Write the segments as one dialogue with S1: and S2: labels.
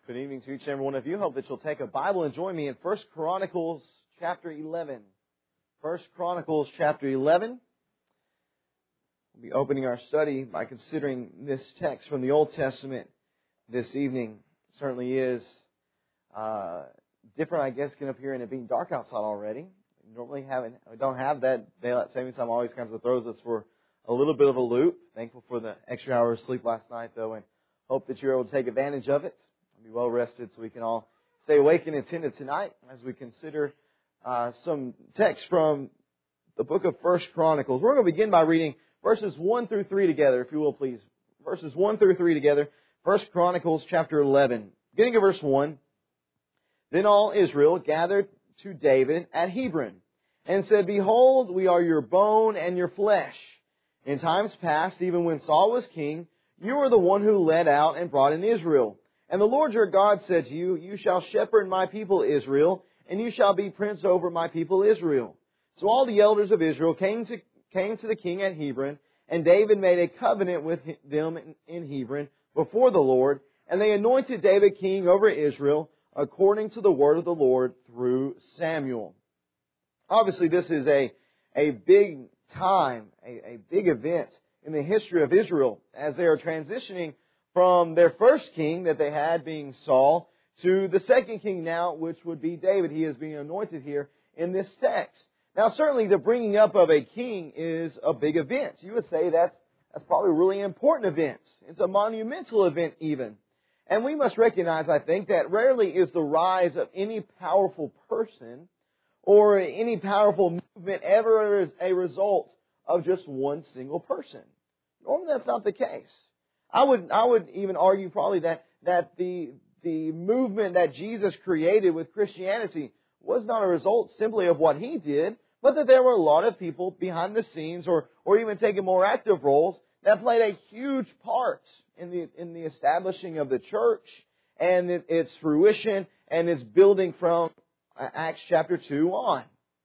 S1: Good evening to each and every one of you. Hope that you'll take a Bible and join me in 1 Chronicles chapter 11. 1 Chronicles chapter 11. We'll be opening our study by considering this text from the Old Testament this evening. It certainly is different, I guess, getting up here and it being dark outside already. We don't have that daylight savings time. Always kind of throws us for a little bit of a loop. Thankful for the extra hour of sleep last night, though, and hope that you're able to take advantage of it. Be well rested so we can all stay awake and attentive tonight as we consider some text from the book of 1 Chronicles. We're going to begin by reading verses 1 through 3 together, if you will, please. Verses 1 through 3 together. 1 Chronicles chapter 11. Beginning of verse 1. Then all Israel gathered to David at Hebron and said, Behold, we are your bone and your flesh. In times past, even when Saul was king, you were the one who led out and brought in Israel. And the Lord your God said to you, You shall shepherd my people Israel, and you shall be prince over my people Israel. So all the elders of Israel came to the king at Hebron, and David made a covenant with them in Hebron before the Lord, and they anointed David king over Israel according to the word of the Lord through Samuel. Obviously, this is a big time, a big event in the history of Israel as they are transitioning from their first king that they had, being Saul, to the second king now, which would be David. He is being anointed here in this text. Now, certainly the bringing up of a king is a big event. You would say that's probably a really important event. It's a monumental event even. And we must recognize, I think, that rarely is the rise of any powerful person or any powerful movement ever a result of just one single person. Normally that's not the case. I would even argue probably that the movement that Jesus created with Christianity was not a result simply of what He did, but that there were a lot of people behind the scenes or even taking more active roles that played a huge part in the establishing of the church and its fruition and its building from Acts chapter 2 on.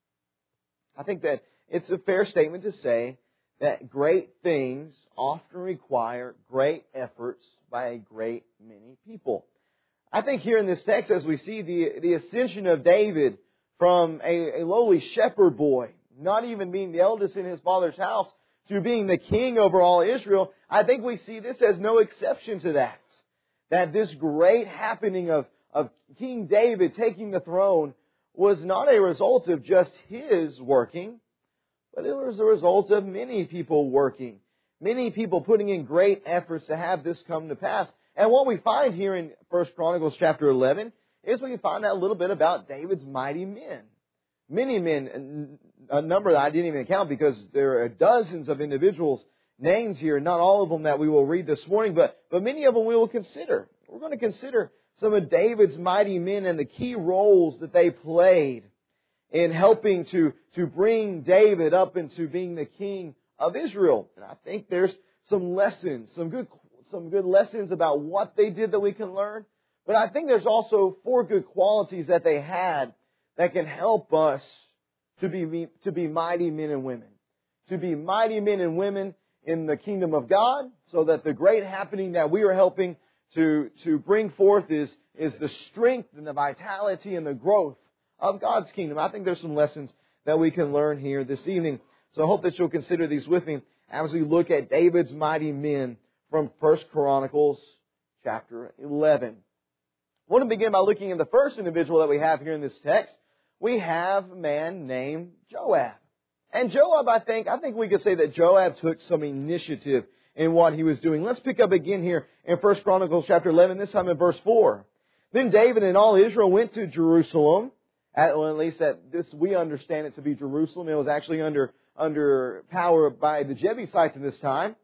S1: I think that it's a fair statement to say that great things often require great efforts by a great many people. I think here in this text, as we see the ascension of David from a lowly shepherd boy, not even being the eldest in his father's house, to being the king over all Israel, I think we see this as no exception to that. That this great happening of King David taking the throne was not a result of just his working, but it was a result of many people working, many people putting in great efforts to have this come to pass. And what we find here in 1 Chronicles chapter 11 is we find out a little bit about David's mighty men. Many men, a number that I didn't even count because there are dozens of individuals' names here, not all of them that we will read this morning, but many of them we will consider. We're going to consider some of David's mighty men and the key roles that they played in helping to bring David up into being the king of Israel. And I think there's some lessons, some good lessons about what they did that we can learn. But I think there's also 4 good qualities that they had that can help us to be mighty men and women. To be mighty men and women in the kingdom of God, so that the great happening that we are helping to bring forth is the strength and the vitality and the growth of God's kingdom. I think there's some lessons that we can learn here this evening. So I hope that you'll consider these with me as we look at David's mighty men from 1 Chronicles chapter 11. I want to begin by looking at the first individual that we have here in this text. We have a man named Joab. And Joab, I think we could say that Joab took some initiative in what he was doing. Let's pick up again here in 1 Chronicles chapter 11, this time in verse 4. Then David and all Israel went to Jerusalem. At least we understand it to be Jerusalem. It was actually under power by the Jebusites in this time.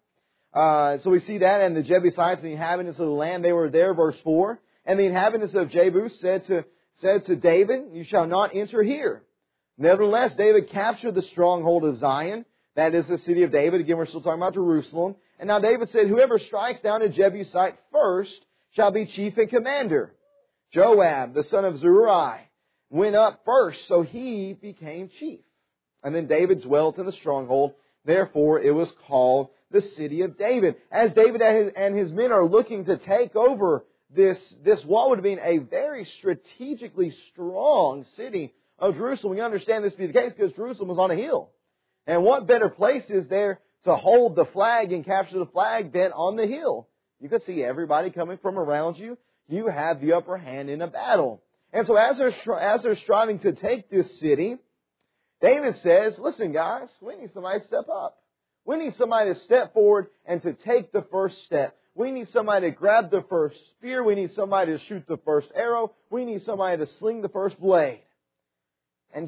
S1: So we see that, and the Jebusites, the inhabitants of the land, they were there, verse 4. And the inhabitants of Jebus said to David, You shall not enter here. Nevertheless, David captured the stronghold of Zion. That is the city of David. Again, we're still talking about Jerusalem. And now David said, Whoever strikes down a Jebusite first shall be chief and commander. Joab, the son of Zeruiah, went up first, so he became chief. And then David dwelt in the stronghold. Therefore, it was called the city of David. As David and his men are looking to take over this wall would have been a very strategically strong city of Jerusalem. We understand this to be the case because Jerusalem was on a hill. And what better place is there to hold the flag and capture the flag than on the hill? You could see everybody coming from around you. You have the upper hand in a battle. And so as they're striving to take this city, David says, listen guys, we need somebody to step up. We need somebody to step forward and to take the first step. We need somebody to grab the first spear. We need somebody to shoot the first arrow. We need somebody to sling the first blade. And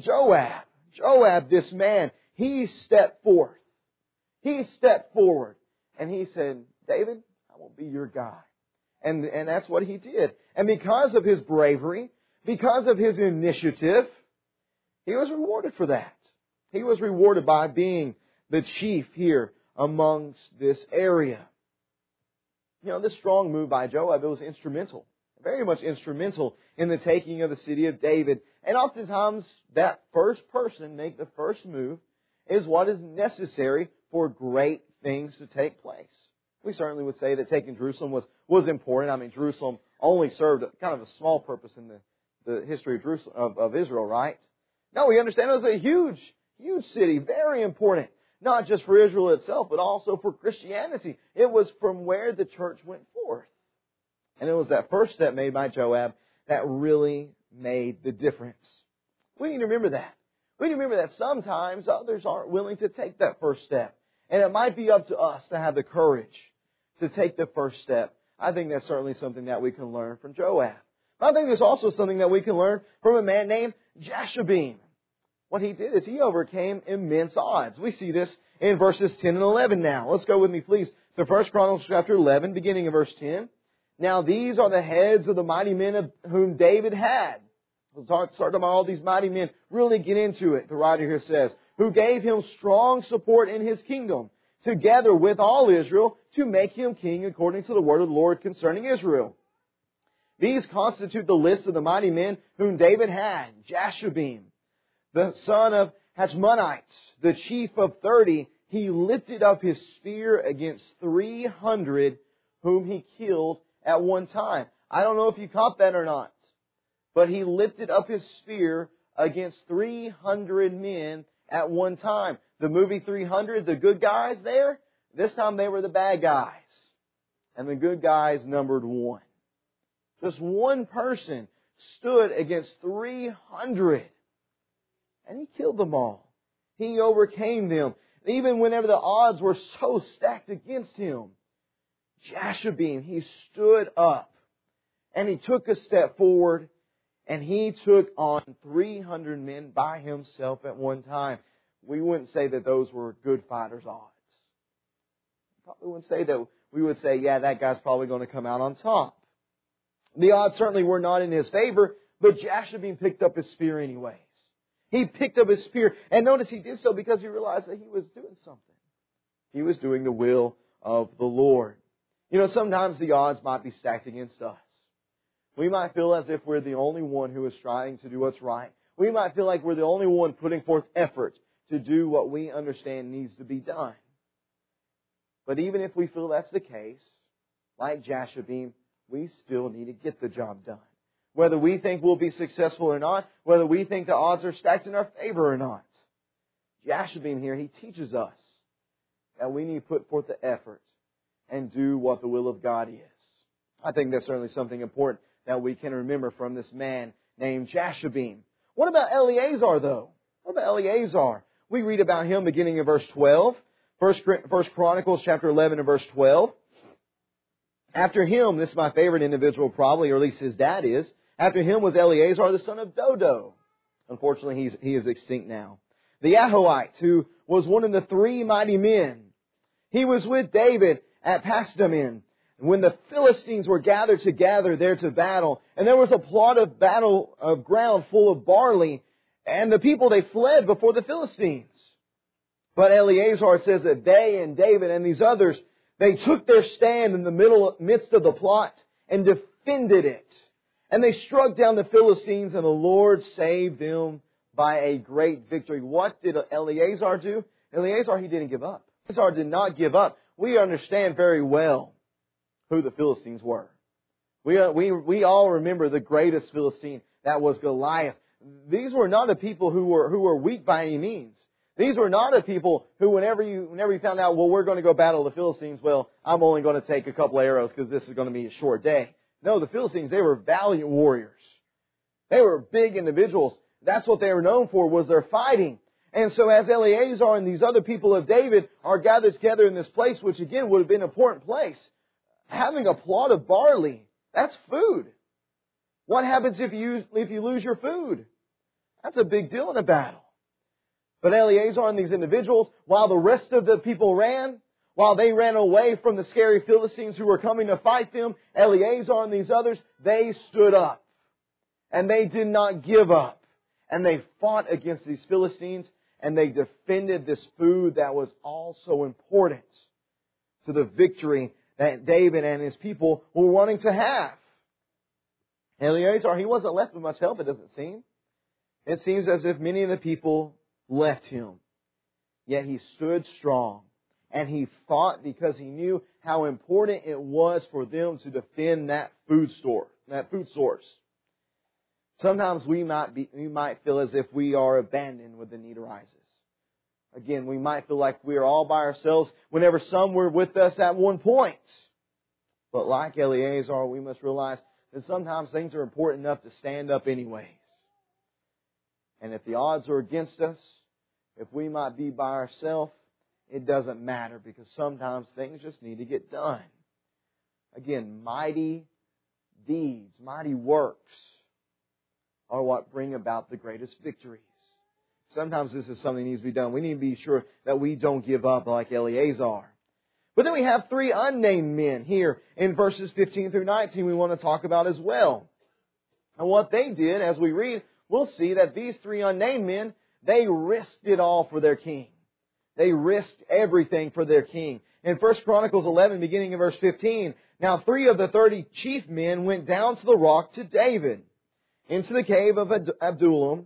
S1: Joab, this man, he stepped forth. He stepped forward. And he said, David, I will be your guy. And that's what he did. And because of his bravery, because of his initiative, he was rewarded for that. He was rewarded by being the chief here amongst this area. You know, this strong move by Joab, it was instrumental, very much instrumental in the taking of the city of David. And oftentimes, that first person make the first move is what is necessary for great things to take place. We certainly would say that taking Jerusalem was important. I mean, Jerusalem only served kind of a small purpose in the history of Jerusalem, of Israel, right? No, we understand it was a huge city, very important. Not just for Israel itself, but also for Christianity. It was from where the church went forth. And it was that first step made by Joab that really made the difference. We need to remember that. We need to remember that sometimes others aren't willing to take that first step. And it might be up to us to have the courage to take the first step. I think that's certainly something that we can learn from Joab. But I think there's also something that we can learn from a man named Jashobeam. What he did is he overcame immense odds. We see this in verses 10 and 11 now. Let's go with me, please, to 1 Chronicles chapter 11, beginning of verse 10. Now these are the heads of the mighty men of whom David had. We'll start talking about all these mighty men. Really get into it, the writer here says. Who gave him strong support in his kingdom, together with all Israel, to make him king according to the word of the Lord concerning Israel. These constitute the list of the mighty men whom David had. Jashobeam, the son of Hachmonite, the chief of 30, he lifted up his spear against 300 whom he killed at one time. I don't know if you caught that or not, but he lifted up his spear against 300 men at one time. The movie 300, the good guys there, this time they were the bad guys. And the good guys numbered one. Just one person stood against 300. And he killed them all. He overcame them. Even whenever the odds were so stacked against him. Jashobeam, he stood up. And he took a step forward. And he took on 300 men by himself at one time. We wouldn't say that those were good fighters' odds. Probably wouldn't say that. We would say, yeah, that guy's probably going to come out on top. The odds certainly were not in his favor. But Jashobeam picked up his spear anyways. He picked up his spear, and notice he did so because he realized that he was doing something. He was doing the will of the Lord. You know, sometimes the odds might be stacked against us. We might feel as if we're the only one who is striving to do what's right. We might feel like we're the only one putting forth effort to do what we understand needs to be done. But even if we feel that's the case, like Jashobeam, we still need to get the job done. Whether we think we'll be successful or not, whether we think the odds are stacked in our favor or not. Jashobeam here, he teaches us that we need to put forth the effort and do what the will of God is. I think that's certainly something important that we can remember from this man named Jashobeam. What about Eleazar, though? What about Eleazar? We read about him beginning in verse 12. First Chronicles chapter 11 and verse 12. After him, this is my favorite individual probably, or at least his dad is. After him was Eleazar, the son of Dodo. Unfortunately, he is extinct now. The Ahohite, who was one of the 3 mighty men. He was with David at Pasdammim when the Philistines were gathered together there to battle. And there was a plot of battle of ground full of barley. And the people, they fled before the Philistines. But Eleazar says that they and David and these others, they took their stand in the midst of the plot and defended it. And they struck down the Philistines, and the Lord saved them by a great victory. What did Eleazar do? Eleazar, he didn't give up. Eleazar did not give up. We understand very well who the Philistines were. We all remember the greatest Philistine, that was Goliath. These were not a people who were weak by any means. These were not a people who, whenever you found out, well, we're going to go battle the Philistines, well, I'm only going to take a couple of arrows because this is going to be a short day. No, the Philistines, they were valiant warriors. They were big individuals. That's what they were known for, was their fighting. And so as Eleazar and these other people of David are gathered together in this place, which again would have been an important place, having a plot of barley, that's food. What happens if you lose your food? That's a big deal in a battle. But Eleazar and these individuals, while the rest of the people ran, while they ran away from the scary Philistines who were coming to fight them, Eleazar and these others, they stood up. And they did not give up. And they fought against these Philistines, and they defended this food that was also important to the victory that David and his people were wanting to have. Eleazar, he wasn't left with much help, it doesn't seem. It seems as if many of the people left him. Yet he stood strong. And he fought because he knew how important it was for them to defend that food source. Sometimes we might feel as if we are abandoned when the need arises. Again, we might feel like we are all by ourselves whenever some were with us at one point. But like Eleazar, we must realize that sometimes things are important enough to stand up anyways. And if the odds are against us, if we might be by ourselves, it doesn't matter, because sometimes things just need to get done. Again, mighty deeds, mighty works are what bring about the greatest victories. Sometimes this is something that needs to be done. We need to be sure that we don't give up like Eleazar. But then we have 3 unnamed men here in verses 15 through 19 we want to talk about as well. And what they did, as we read, we'll see that these 3 unnamed men, they risked it all for their king. They risked everything for their king. In 1 Chronicles 11, beginning in verse 15, now 3 of the 30 chief men went down to the rock to David, into the cave of Adullam,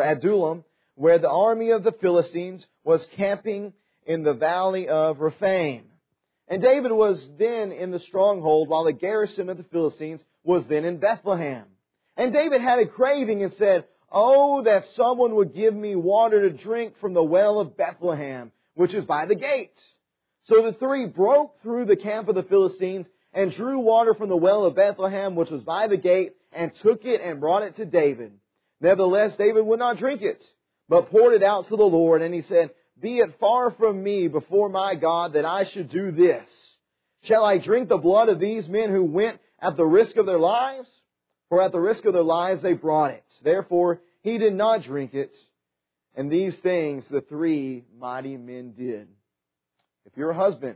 S1: where the army of the Philistines was camping in the valley of Rephaim. And David was then in the stronghold, while the garrison of the Philistines was then in Bethlehem. And David had a craving and said, "Oh, that someone would give me water to drink from the well of Bethlehem, which is by the gate." So the 3 broke through the camp of the Philistines and drew water from the well of Bethlehem, which was by the gate, and took it and brought it to David. Nevertheless, David would not drink it, but poured it out to the Lord. And he said, "Be it far from me before my God that I should do this. Shall I drink the blood of these men who went at the risk of their lives? For at the risk of their lives they brought it." Therefore, he did not drink it. And these things the 3 mighty men did. If you're a husband,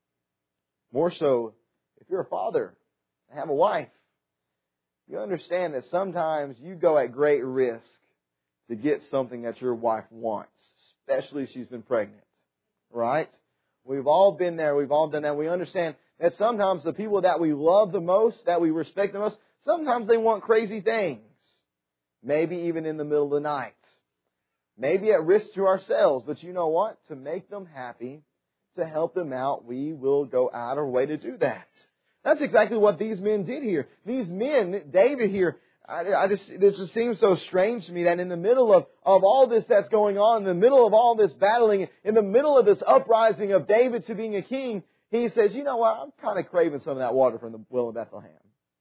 S1: more so if you're a father and have a wife, you understand that sometimes you go at great risk to get something that your wife wants, especially if she's been pregnant. Right? We've all been there. We've all done that. We understand that sometimes the people that we love the most, that we respect the most, sometimes they want crazy things. Maybe even in the middle of the night. Maybe at risk to ourselves. But you know what? To make them happy, to help them out, we will go out our way to do that. That's exactly what these men did here. These men, David here, this just seems so strange to me that in the middle of all this that's going on, in the middle of all this battling, in the middle of this uprising of David to being a king, he says, "You know what? I'm kind of craving some of that water from the well of Bethlehem."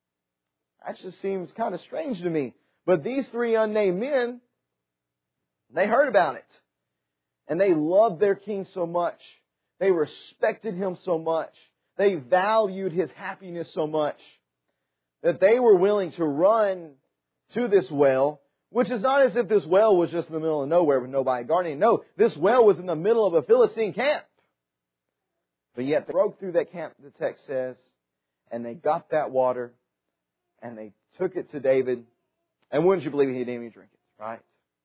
S1: That just seems kind of strange to me. But these 3 unnamed men, they heard about it. And they loved their king so much. They respected him so much. They valued his happiness so much that they were willing to run to this well, which is not as if this well was just in the middle of nowhere with nobody guarding it. No, this well was in the middle of a Philistine camp. But yet they broke through that camp, the text says, and they got that water, and they took it to David. And wouldn't you believe he didn't even drink it, right?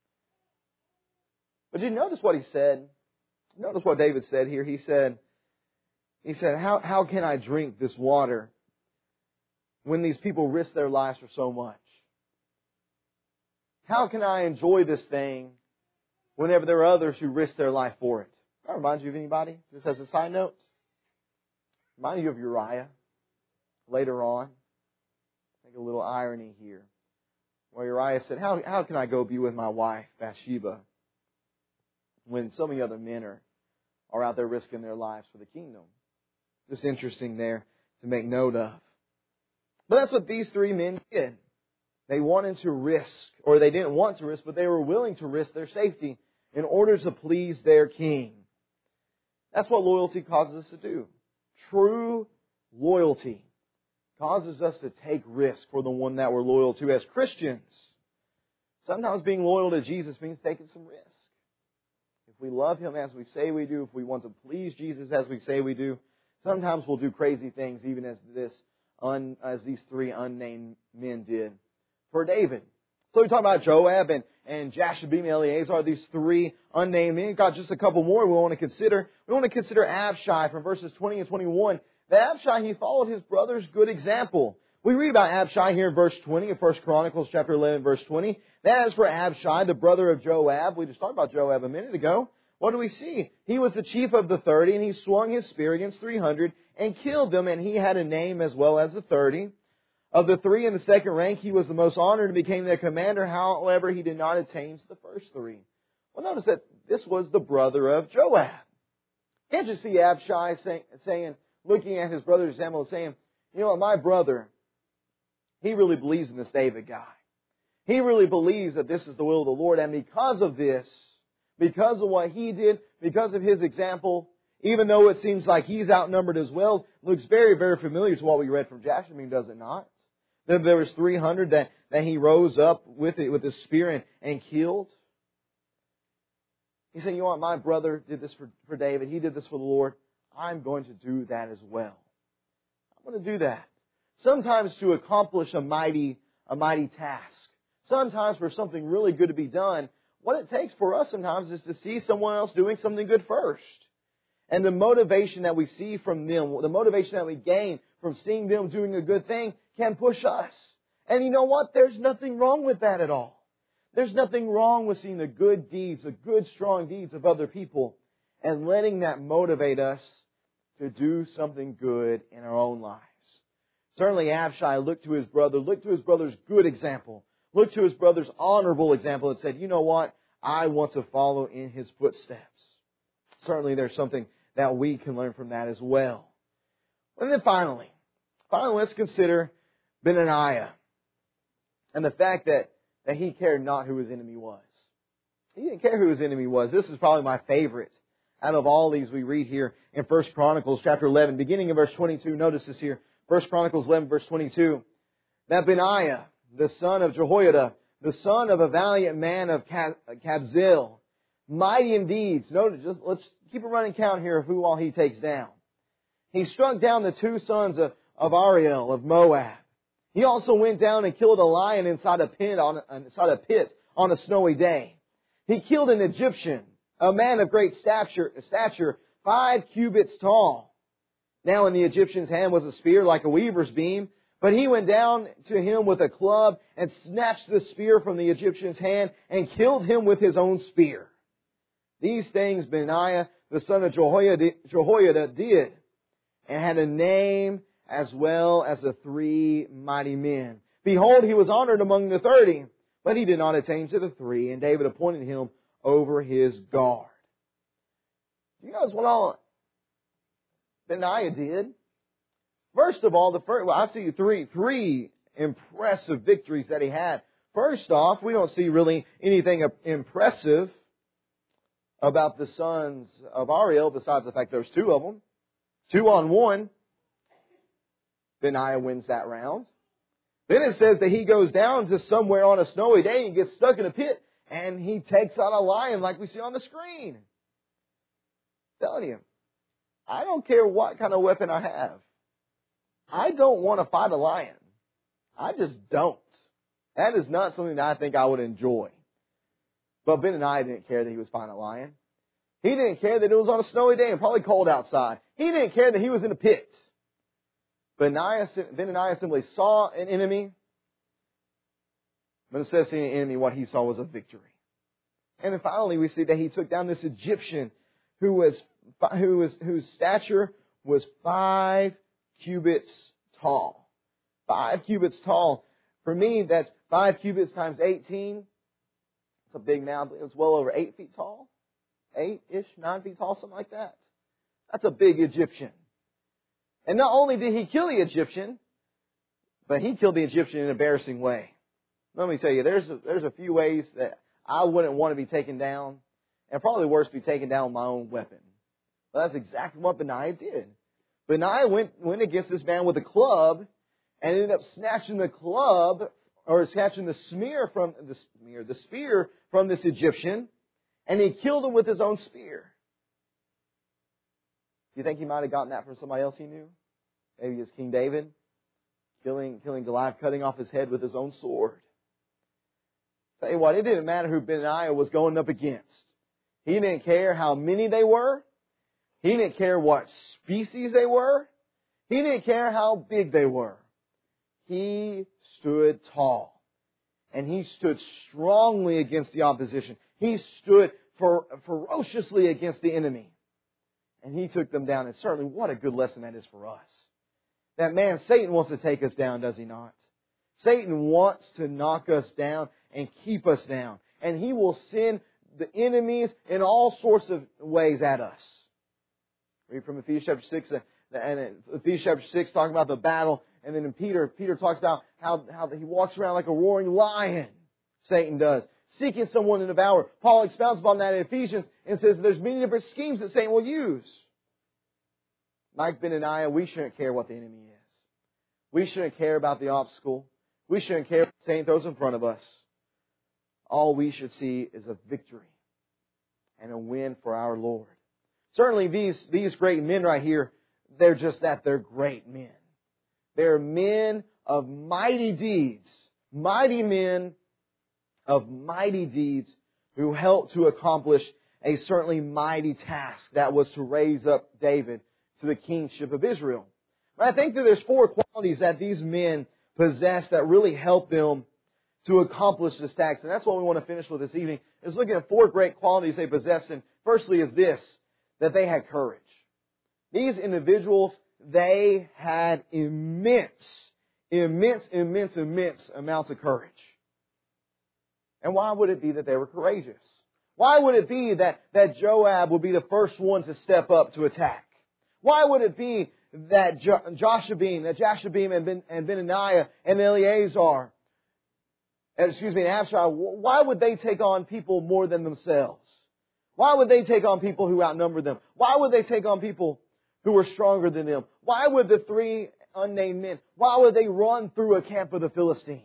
S1: But did you notice what he said? Notice what David said here. He said, how can I drink this water when these people risk their lives for so much? How can I enjoy this thing whenever there are others who risk their life for it? That reminds you of anybody? Just as a side note. Remind you of Uriah later on. irony here, where Uriah said, how can I go be with my wife, Bathsheba, when so many other men are out there risking their lives for the kingdom? Just interesting there to make note of. But that's what these three men did. They wanted to risk, or they didn't want to risk, but they were willing to risk their safety in order to please their king. That's what loyalty causes us to do. True loyalty causes us to take risk for the one that we're loyal to. As Christians, sometimes being loyal to Jesus means taking some risk. If we love Him as we say we do, if we want to please Jesus as we say we do, sometimes we'll do crazy things, even as these three unnamed men did for David. So we talk about Joab and Jashabim and Eleazar, these three unnamed men. Got just a couple more we want to consider. We want to consider Abishai from verses 20 and 21. That Abishai, he followed his brother's good example. We read about Abishai here in verse 20 of 1 Chronicles chapter 11, verse 20. That is for Abishai, the brother of Joab. We just talked about Joab a minute ago. What do we see? He was the chief of the 30, and he swung his spear against 300 and killed them, and he had a name as well as the 30. Of the three in the second rank, he was the most honored and became their commander. However, he did not attain to the first three. Well, notice that this was the brother of Joab. Can't you see Abishai saying, looking at his brother Samuel, saying, you know what, my brother, he really believes in this David guy. He really believes that this is the will of the Lord, and because of this, because of what he did, because of his example, even though it seems like he's outnumbered as well, looks very, very familiar to what we read from Jashabim, does it not? There was 300 that he rose up with his spear and killed. He said, you know what, my brother did this for David. He did this for the Lord. I'm going to do that as well. I'm going to do that. Sometimes to accomplish a mighty task. Sometimes for something really good to be done, what it takes for us sometimes is to see someone else doing something good first. And the motivation that we see from them, the motivation that we gain from seeing them doing a good thing can push us. And you know what? There's nothing wrong with that at all. There's nothing wrong with seeing the good deeds, the good, strong deeds of other people and letting that motivate us to do something good in our own lives. Certainly Abishai looked to his brother's good example, looked to his brother's honorable example and said, you know what? I want to follow in his footsteps. Certainly there's something that we can learn from that as well. And then finally, let's consider Benaiah and the fact that he cared not who his enemy was. He didn't care who his enemy was. This is probably my favorite out of all these we read here in 1 Chronicles chapter 11, beginning in verse 22. Notice this here, 1 Chronicles 11, verse 22. That Benaiah, the son of Jehoiada, the son of a valiant man of Kabzeel, mighty in deeds. Notice, let's keep a running count here of who all he takes down. He struck down the two sons of Ariel of Moab. He also went down and killed a lion inside a pit on a snowy day. He killed an Egyptian, a man of great stature, 5 cubits tall. Now in the Egyptian's hand was a spear like a weaver's beam, but he went down to him with a club and snatched the spear from the Egyptian's hand and killed him with his own spear. These things Benaiah, the son of Jehoiada, did, and had a name as well as the 3 mighty men. Behold, he was honored among the 30, but he did not attain to the 3, and David appointed him over his guard. Do you notice what all Benaiah did? First of all, I see three impressive victories that he had. First off, we don't see really anything impressive about the sons of Ariel besides the fact there's 2 of them. 2 on 1. Benaiah wins that round. Then it says that he goes down to somewhere on a snowy day and gets stuck in a pit and he takes out a lion like we see on the screen. I'm telling you, I don't care what kind of weapon I have. I don't want to fight a lion. I just don't. That is not something that I think I would enjoy. But Benaiah didn't care that he was fighting a lion. He didn't care that it was on a snowy day and probably cold outside. He didn't care that he was in a pit. Benaiah simply saw an enemy, but instead of seeing an enemy, what he saw was a victory. And then finally, we see that he took down this Egyptian whose stature was 5 cubits tall. 5 cubits tall. For me, that's 5 cubits times 18. It's a big mound. It was well over 8 feet tall. 8-ish, 9 feet tall, something like that. That's a big Egyptian. And not only did he kill the Egyptian, but he killed the Egyptian in an embarrassing way. Let me tell you, there's a few ways that I wouldn't want to be taken down, and probably worse, be taken down with my own weapon. But that's exactly what Benaiah did. Benaiah went against this man with a club, and ended up snatching the club, or snatching the spear from this Egyptian, and he killed him with his own spear. Do you think he might have gotten that from somebody else he knew? Maybe it's King David, killing Goliath, cutting off his head with his own sword. Tell you what, it didn't matter who Benaiah was going up against. He didn't care how many they were. He didn't care what species they were. He didn't care how big they were. He stood tall. And he stood strongly against the opposition. He stood ferociously against the enemy. And he took them down. And certainly, what a good lesson that is for us. That man, Satan, wants to take us down, does he not? Satan wants to knock us down and keep us down. And he will send the enemies in all sorts of ways at us. Read from Ephesians chapter 6, and Ephesians chapter 6 talking about the battle. And then in Peter talks about how he walks around like a roaring lion. Satan does. Seeking someone to devour. Paul expounds upon that in Ephesians and says there's many different schemes that Satan will use. Like Benaiah, we shouldn't care what the enemy is. We shouldn't care about the obstacle. We shouldn't care what Satan throws in front of us. All we should see is a victory and a win for our Lord. Certainly these great men right here, they're just that. They're great men. They're men of mighty deeds. Mighty men of mighty deeds who helped to accomplish a certainly mighty task that was to raise up David to the kingship of Israel. But I think that there's 4 qualities that these men possess that really help them to accomplish this task. And that's what we want to finish with this evening, is looking at 4 great qualities they possess. And firstly is this, that they had courage. These individuals, they had immense amounts of courage. And why would it be that they were courageous? Why would it be that Joab would be the first one to step up to attack? Why would it be that Jashabim and Benaiah and Eleazar, and Abishai, why would they take on people more than themselves? Why would they take on people who outnumbered them? Why would they take on people who were stronger than them? Why would the 3 unnamed men, why would they run through a camp of the Philistines?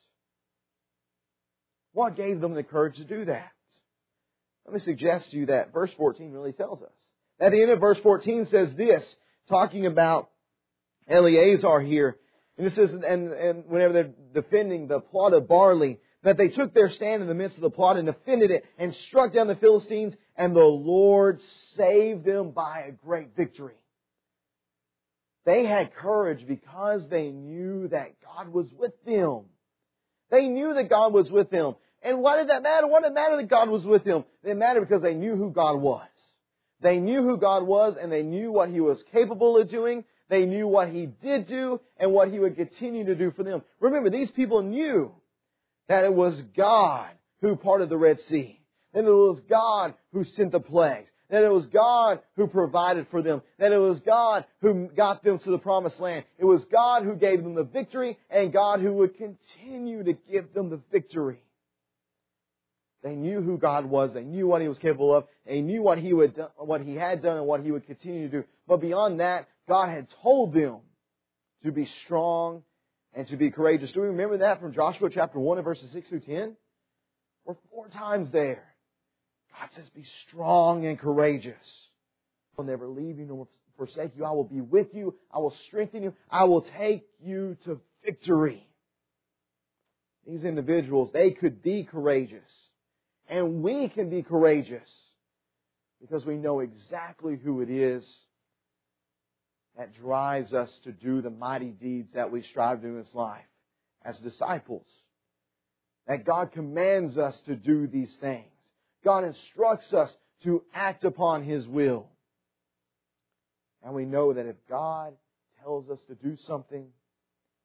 S1: What gave them the courage to do that? Let me suggest to you that verse 14 really tells us. At the end of verse 14 says this, talking about Eleazar here. And it says, and whenever they're defending the plot of barley, that they took their stand in the midst of the plot and defended it and struck down the Philistines, and the Lord saved them by a great victory. They had courage because they knew that God was with them. They knew that God was with them. And why did that matter? Why did it matter that God was with them? It mattered because they knew who God was. They knew who God was, and they knew what He was capable of doing. They knew what He did do and what He would continue to do for them. Remember, these people knew that it was God who parted the Red Sea. That it was God who sent the plagues. That it was God who provided for them. That it was God who got them to the promised land. It was God who gave them the victory, and God who would continue to give them the victory. They knew who God was. They knew what He was capable of. They knew what He had done and what He would continue to do. But beyond that, God had told them to be strong and to be courageous. Do we remember that from Joshua chapter 1 and verses 6 through 10? We're 4 times there. God says, be strong and courageous. I will never leave you nor forsake you. I will be with you. I will strengthen you. I will take you to victory. These individuals, they could be courageous. And we can be courageous because we know exactly who it is that drives us to do the mighty deeds that we strive to do in this life as disciples. That God commands us to do these things. God instructs us to act upon His will. And we know that if God tells us to do something,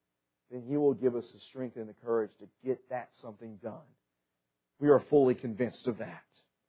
S1: then He will give us the strength and the courage to get that something done. We are fully convinced of that.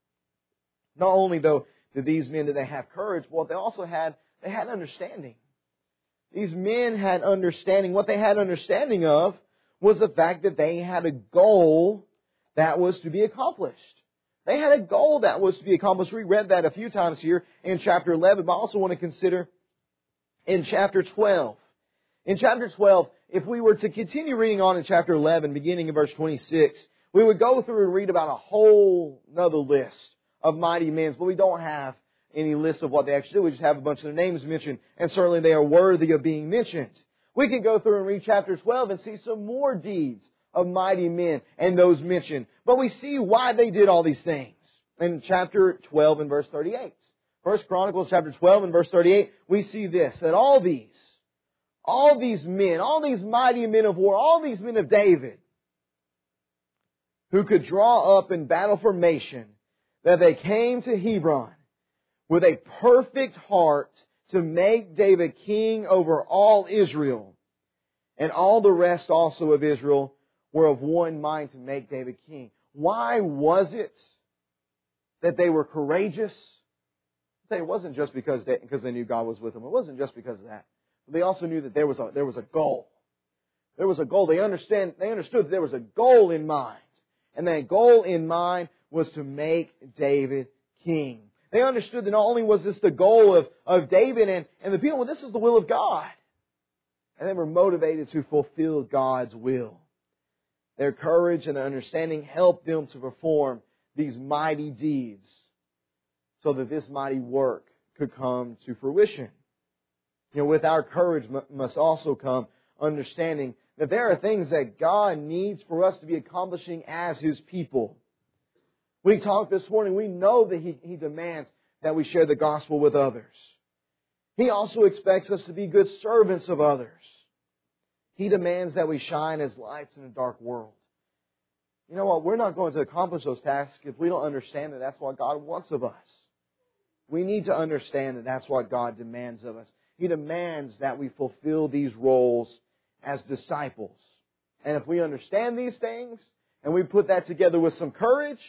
S1: Not only, though, did these men, did they have courage, well, they had understanding. These men had understanding. What they had understanding of was the fact that they had a goal that was to be accomplished. They had a goal that was to be accomplished. We read that a few times here in chapter 11, but I also want to consider in chapter 12. In chapter 12, if we were to continue reading on in chapter 11, beginning in verse 26, we would go through and read about a whole another list of mighty men, but we don't have any list of what they actually do. We just have a bunch of their names mentioned, and certainly they are worthy of being mentioned. We could go through and read chapter 12 and see some more deeds of mighty men and those mentioned. But we see why they did all these things in chapter 12 and verse 38. First Chronicles chapter 12 and verse 38, we see this, that all these men, all these mighty men of war, all these men of David, who could draw up in battle formation, that they came to Hebron with a perfect heart to make David king over all Israel. And all the rest also of Israel were of one mind to make David king. Why was it that they were courageous? It wasn't just because they knew God was with them. It wasn't just because of that. But they also knew that there was a goal. There was a goal. They understood that there was a goal in mind. And that goal in mind was to make David king. They understood that not only was this the goal of David and the people, but this is the will of God. And they were motivated to fulfill God's will. Their courage and their understanding helped them to perform these mighty deeds so that this mighty work could come to fruition. With our courage must also come understanding that there are things that God needs for us to be accomplishing as His people. We talked this morning, we know that He demands that we share the gospel with others. He also expects us to be good servants of others. He demands that we shine as lights in a dark world. You know what? We're not going to accomplish those tasks if we don't understand that that's what God wants of us. We need to understand that that's what God demands of us. He demands that we fulfill these roles as disciples. And if we understand these things, and we put that together with some courage,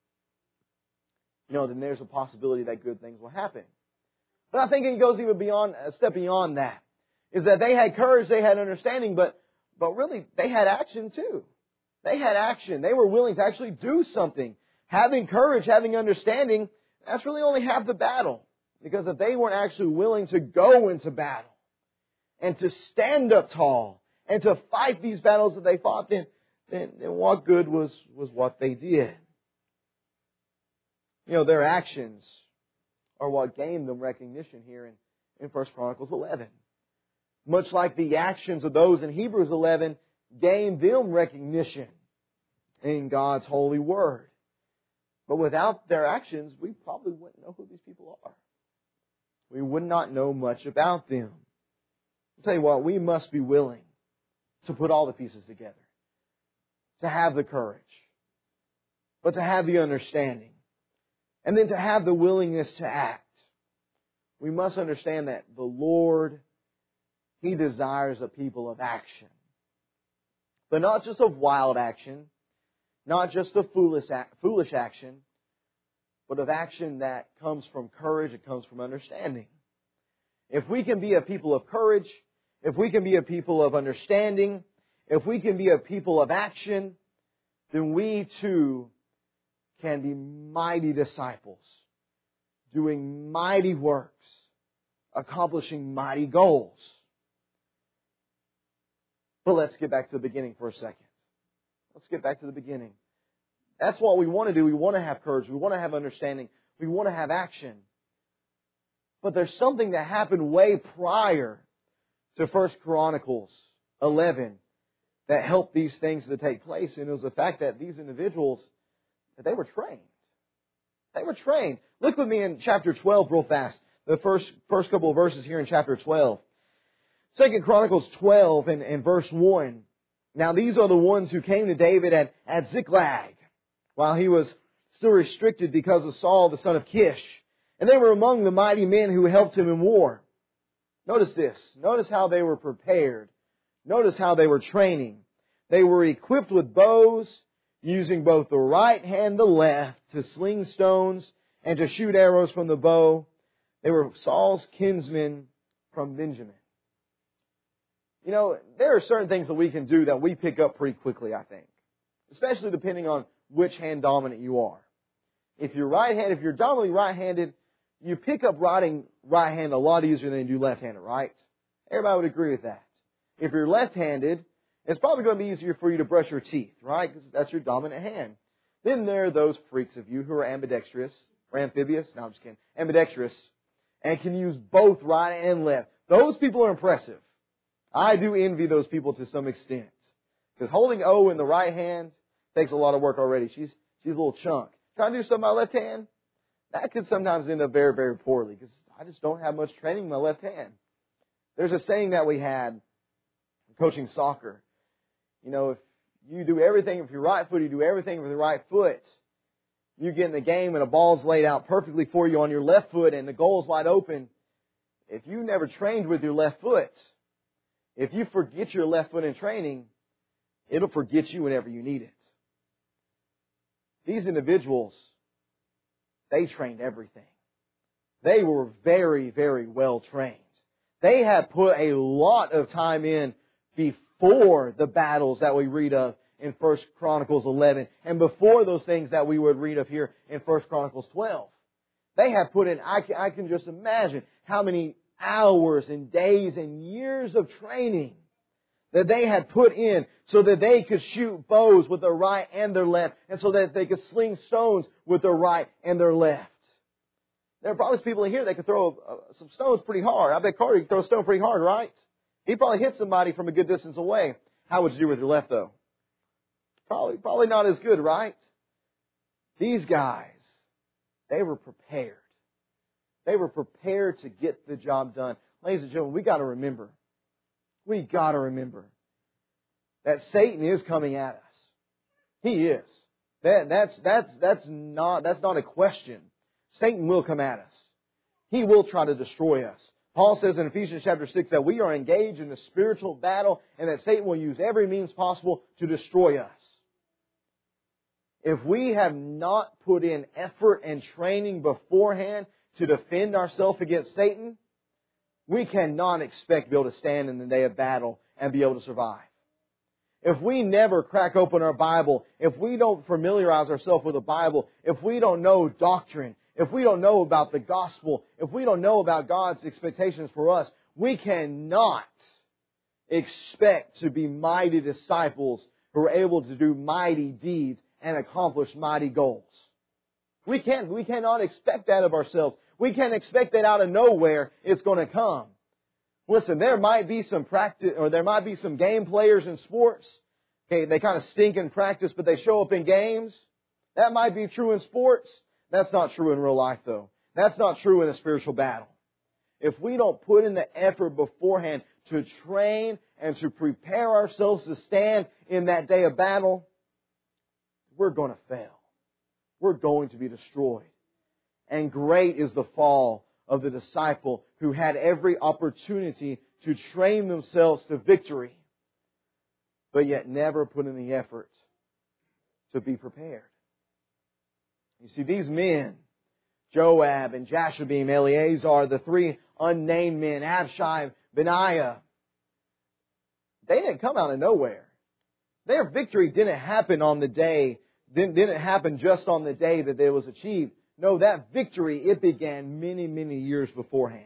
S1: then there's a possibility that good things will happen. But I think it goes even beyond, a step beyond that, is that they had courage, they had understanding, but really they had action too. They had action. They were willing to actually do something. Having courage, having understanding, that's really only half the battle. Because if they weren't actually willing to go into battle and to stand up tall and to fight these battles that they fought, then what good was what they did? Their actions are what gained them recognition here in 1 Chronicles 11. Much like the actions of those in Hebrews 11 gained them recognition in God's holy word. But without their actions, we probably wouldn't know who these people are. We would not know much about them. I'll tell you what, we must be willing to put all the pieces together. To have the courage. But to have the understanding. And then to have the willingness to act. We must understand that the Lord, He desires a people of action. But not just of wild action, not just of foolish action, but of action that comes from courage, it comes from understanding. If we can be a people of courage, if we can be a people of understanding, if we can be a people of action, then we too can be mighty disciples, doing mighty works, accomplishing mighty goals. But let's get back to the beginning for a second. Let's get back to the beginning. That's what we want to do. We want to have courage. We want to have understanding. We want to have action. But there's something that happened way prior to 1 Chronicles 11 that helped these things to take place. And it was the fact that these individuals, that they were trained. They were trained. Look with me in chapter 12 real fast. The first couple of verses here in chapter 12. 2 Chronicles 12 and verse 1. Now these are the ones who came to David at Ziklag, while he was still restricted because of Saul the son of Kish. And they were among the mighty men who helped him in war. Notice this. Notice how they were prepared Notice how they were training. They were equipped with bows, using both the right hand and the left to sling stones and to shoot arrows from the bow. They were Saul's kinsmen from Benjamin. You know, there are certain things that we can do that we pick up pretty quickly, I think. Especially depending on which hand dominant you are. If you're right-handed, if you're dominantly right-handed, you pick up writing right-handed a lot easier than you do left-handed, right? Everybody would agree with that. If you're left-handed, it's probably going to be easier for you to brush your teeth, right? Because that's your dominant hand. Then there are those freaks of you who are ambidextrous, or amphibious, no, I'm just kidding, ambidextrous, and can use both right and left. Those people are impressive. I do envy those people to some extent. Because holding O in the right hand takes a lot of work already. She's a little chunk. Trying to do something with my left hand, that could sometimes end up very, very poorly. Because I just don't have much training in my left hand. There's a saying that we had coaching soccer. You know, if you do everything with your right foot, you do everything with your right foot. You get in the game and a ball's laid out perfectly for you on your left foot and the goal's wide open. If you never trained with your left foot, if you forget your left foot in training, it'll forget you whenever you need it. These individuals, they trained everything. They were very, very well trained. They had put a lot of time in before the battles that we read of in 1 Chronicles 11 and before those things that we would read of here in 1 Chronicles 12. They had put in, I can just imagine how many hours and days and years of training that they had put in so that they could shoot bows with their right and their left and so that they could sling stones with their right and their left. There are probably people in here that could throw some stones pretty hard. I bet Carter could throw a stone pretty hard, right? He probably hit somebody from a good distance away. How would you do with your left, though? Probably not as good, right? These guys, they were prepared. They were prepared to get the job done. Ladies and gentlemen, we got to remember that Satan is coming at us. He is. That's not a question. Satan will come at us. He will try to destroy us. Paul says in Ephesians chapter 6 that we are engaged in a spiritual battle and that Satan will use every means possible to destroy us. If we have not put in effort and training beforehand to defend ourselves against Satan, we cannot expect to be able to stand in the day of battle and be able to survive. If we never crack open our Bible, if we don't familiarize ourselves with the Bible, if we don't know doctrine, if we don't know about the gospel, if we don't know about God's expectations for us, we cannot expect to be mighty disciples who are able to do mighty deeds and accomplish mighty goals. We cannot expect that of ourselves. We can't expect that out of nowhere it's going to come. Listen, there might be some practice, or there might be some game players in sports. Okay, they kind of stink in practice, but they show up in games. That might be true in sports. That's not true in real life, though. That's not true in a spiritual battle. If we don't put in the effort beforehand to train and to prepare ourselves to stand in that day of battle, we're going to fail. We're going to be destroyed. And great is the fall of the disciple who had every opportunity to train themselves to victory, but yet never put in the effort to be prepared. You see, these men, Joab and Jashobeam, Eleazar, the three unnamed men, Abishai, Benaiah, they didn't come out of nowhere. Their victory didn't happen on the day, didn't happen just on the day that it was achieved. No, that victory, it began many, many years beforehand.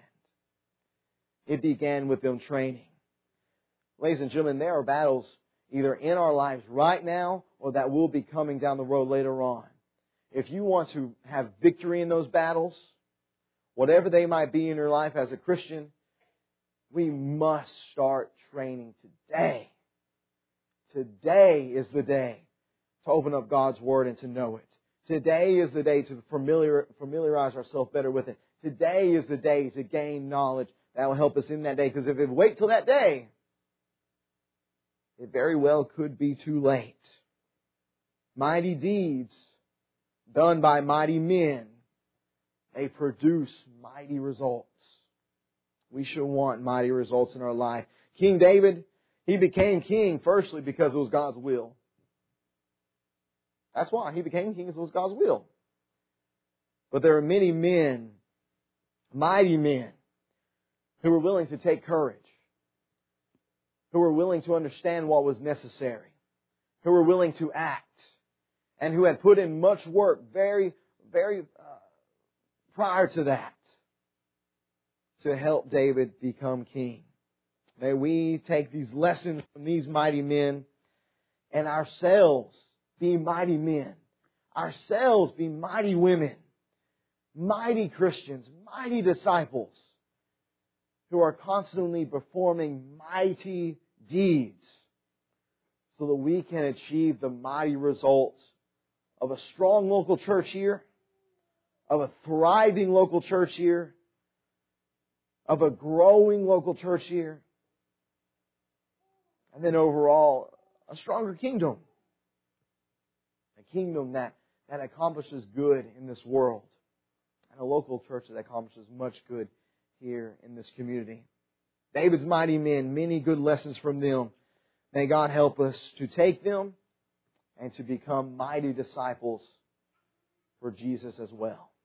S1: It began with them training. Ladies and gentlemen, there are battles either in our lives right now or that will be coming down the road later on. If you want to have victory in those battles, whatever they might be in your life as a Christian, we must start training today. Today is the day to open up God's Word and to know it. Today is the day to familiarize ourselves better with it. Today is the day to gain knowledge that will help us in that day. Because if we wait till that day, it very well could be too late. Mighty deeds done by mighty men, they produce mighty results. We should want mighty results in our life. King David, He became king firstly because it was God's will. That's why he became king, because it was God's will. But there are many men, mighty men, who were willing to take courage, who were willing to understand what was necessary, who were willing to act, and who had put in much work very prior to that to help David become king. May we take these lessons from these mighty men and ourselves be mighty men, ourselves be mighty women, mighty Christians, mighty disciples who are constantly performing mighty deeds so that we can achieve the mighty results of a strong local church here, of a thriving local church here, of a growing local church here, and then overall, a stronger kingdom. A kingdom that accomplishes good in this world. And a local church that accomplishes much good here in this community. David's mighty men, many good lessons from them. May God help us to take them and to become mighty disciples for Jesus as well.